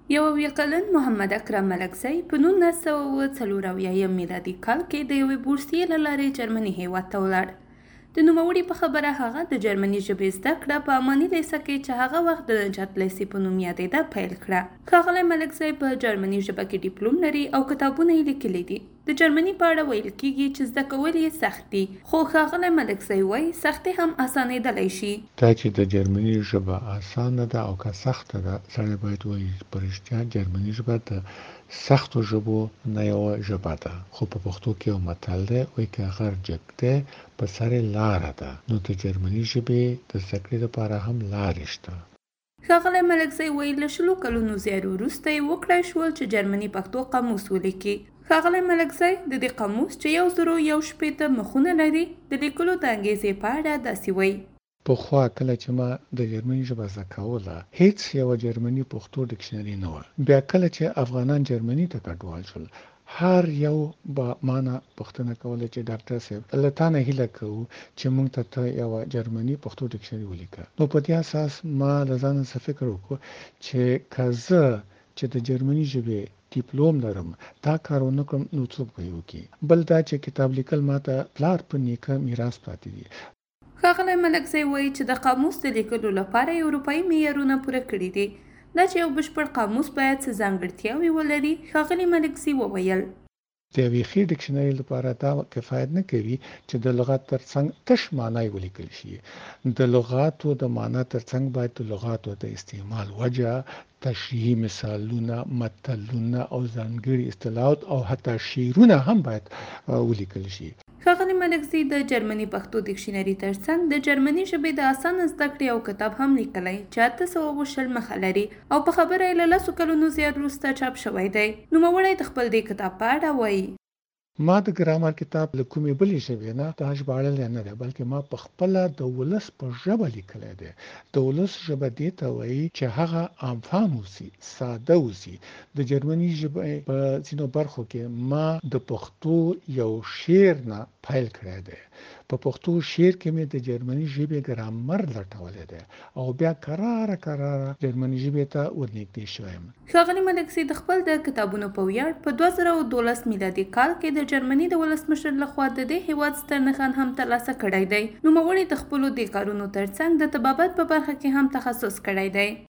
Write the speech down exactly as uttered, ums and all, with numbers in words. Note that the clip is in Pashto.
یو اویا کلن محمد اکرم ملکزی په نولس سوه اوه څلور اویایم میلادي کال کې د یوې بورسیې له لارې جرمني هیواد ته ولاړ. د نوموړي په خبره هغه د جرمني ژبې زده کړه په اماني لیسه کې چې هغه وخت د نجات لیسې په نوم یادېده پیل کړه. ښاغلی ملکزی په جرمني ژبه کې ډیپلوم لري او کتابونه یې لیکلي دي. د جرمني په اړه ویل کېږي چې زده کول یې سخت دي، خو ښاغلی ملکزی وایي سختي هم اسانېدلی شي. دا چې د جرمني ژبه اسانه ده او که سخته ده، سړی باید وایي په رښتیا جرمني ژبه د سختو ژبو نه یوه ژبه ده. خو په پښتو کې یو متل دی، وایي که غر جګ دی په سر یې لاره ده، نو د جرمني ژبې د زده کړې لپاره هم لارې شته. ښاغلی ملکزی وایي له شلو کلونو زیار وروسته یې وکړای شول چې جرمني پښتو قاموس ولیکي. ښاغلی ملکزی د دې قاموس چې یو زرو یو شپېته مخونه لري د لیکلو د انګیزې په اړه داسې وایي: پخوا کله چې ما د جرمني ژبه زده کوله، هیڅ یوه جرمني پښتو ډکشنري نه وه. بیا کله چې افغانان جرمني ته کډوال شول، هر یو به مانه پوښتنه کوله چې ډاکټر صاحب له تا نه هیله کوو چې موږ ته ته یوه جرمني پښتو ډکشنري ولیکه. نو په دې اساس ما له ځانه څه فکر وکړو چې که زه چې د جرمني ژبې ډیپلوم لرم دا کار ونه کړم نو څوک به یې وکړي. بل دا چې کتاب لیکل ماته پلار په نیکه میراث پاتې دي. ښاغلی ملکزی وایي چې د قاموس د لیکلو لپاره یې اروپایي معیارونه پوره کړي دي. دا چې یو بشپړ قاموس باید څه ځانګړتیاوې ولري. ښاغلي ملکزي وویل: د یوې ښې ډکشنري لپاره دا کفایت نه کوي چې د لغت ترڅنګ تش معنی ولیکل شي. د لغاتو د معنی ترڅنګ باید د لغاتو د استعمال وجه، تشریحي مثالونه، متلونه او ځانګړي اصطلاحات او حتی شعرونه هم باید ولیکل شي. ښاغلی ملکزي د جرمني پښتو ډکشنري ترڅنګ د جرمني ژبې د اسانه زده کړې یو کتاب هم لیکلی چې اته سوه اووه شل مخه لري او په خبره یې له لسو کلونو زیات وروسته چاپ شوی دی. نوموړی د خپل دې کتاب په اړه وایي: ما د ګرامر کتاب له کومې بلې ژبې نه دا ژباړلی نه دی، بلکې ما په خپله د ولس په ژبه لیکلی دی. د ولس ژبه دې ته وایي چې هغه عام فهم اوسي، ساده اوسي. د جرمني ژبې په ځینو برخو کې ما د پښتو یو شعر نه پیل کړی دی. په پښتو شعر کې مې د جرمني ژبې ګرامر لټولی دی او بیا کراره کراره جرمني ژبې ته ورنږدې شوی یم. ښاغلي ملکزي د خپل د کتابونو په ویاړ په دوه زره او دولس میلادي کال کې د جرمني د ولسمشر لخوا د دې هیواد ستر نښان هم ترلاسه کړی دی. نوموړي د خپلو دې کارونو ترڅنګ د طبابت په برخه کې هم تخصص کړی دی.